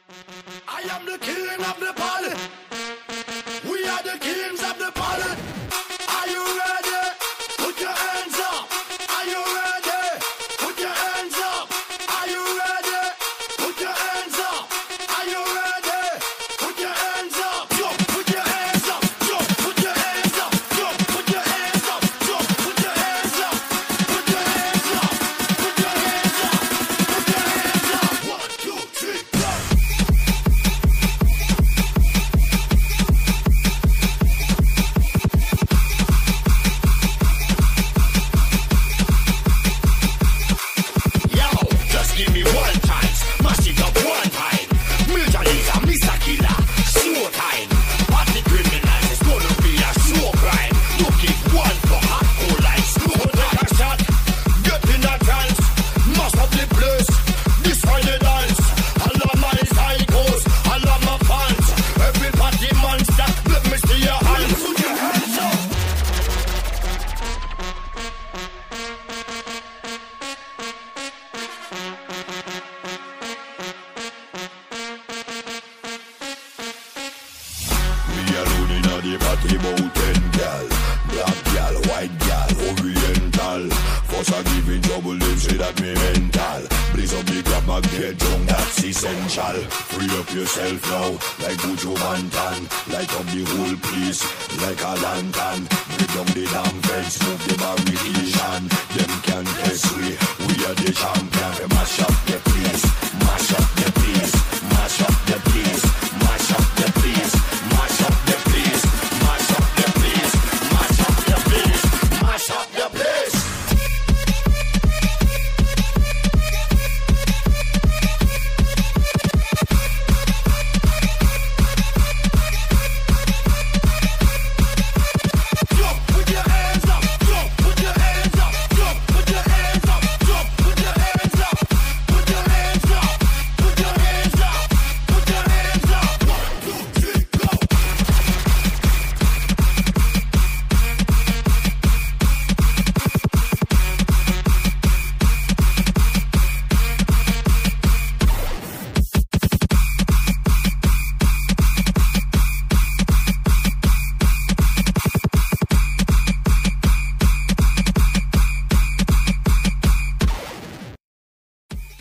I am the king of the party. We are the kings of the party. Are you ready? Put your hands up. Are you ready? Put your hands up. Are you ready? Put your hands up. Are you ready? Put your hands up. Jump, put your hands up. Jump, put your hands up. Jump, put your hands up. Jump, put your hands up. Put your hands up. Put your hands up. Put your hands up. 1, 2, 3, go. Give me one time, mash it up one time. Major League, Mr. Killer, slow time. Party criminals, it's gonna be a slow crime. You give one for hardcore like slow take a shot, get in a trance, mash up the place. This how they dance. All of my psychos, all of my fans. Every party monster, let me see your hands. Put your hands up. The party about 10 gal, black gal, white gal, oriental. First I give in trouble, them say that me mental. Blaze up the club and get drunk, that's essential. Free up yourself now, like Buju Banton. Light up the whole place, like a lantern. Break down the damn fence, move the barricade. Them can't test we are the champion. We mash up the place, mash up the